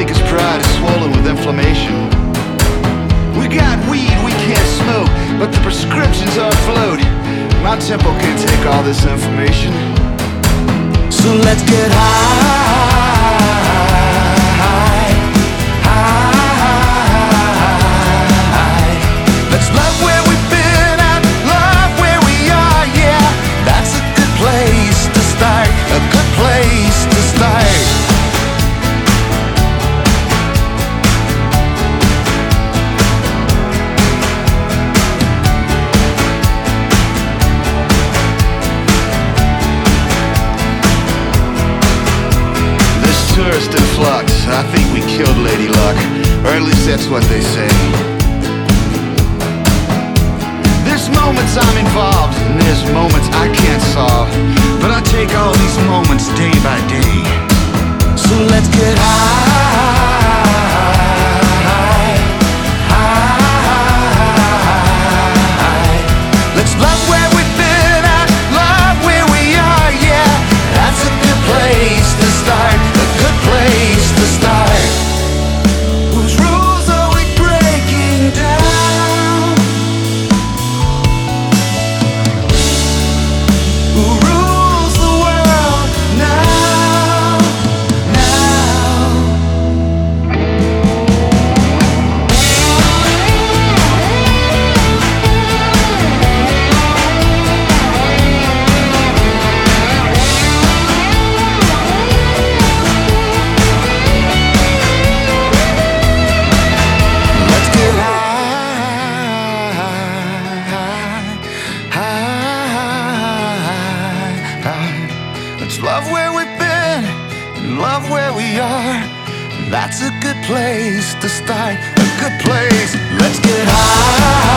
think his pride is swollen with inflammation. We got weed we can't smoke, but the prescriptions are afloat. My tempo can't take all this information. So let's get high, high. Let's love where we've been and love where we are, yeah. That's a good place to start, a good place to start. Tourist influx, I think we killed Lady Luck, or at least that's what they say. There's moments I'm involved, and there's moments I can't solve, but I take all these moments day by day. So let's get high, high. Let's love where we've been and love where we are, yeah. That's a good place to start, a good place to start. Whose rules are we breaking down? Who rules the world now? Let's get high. Let's love where we've been and love where we are. That's a good place to start, a good place. Let's get high.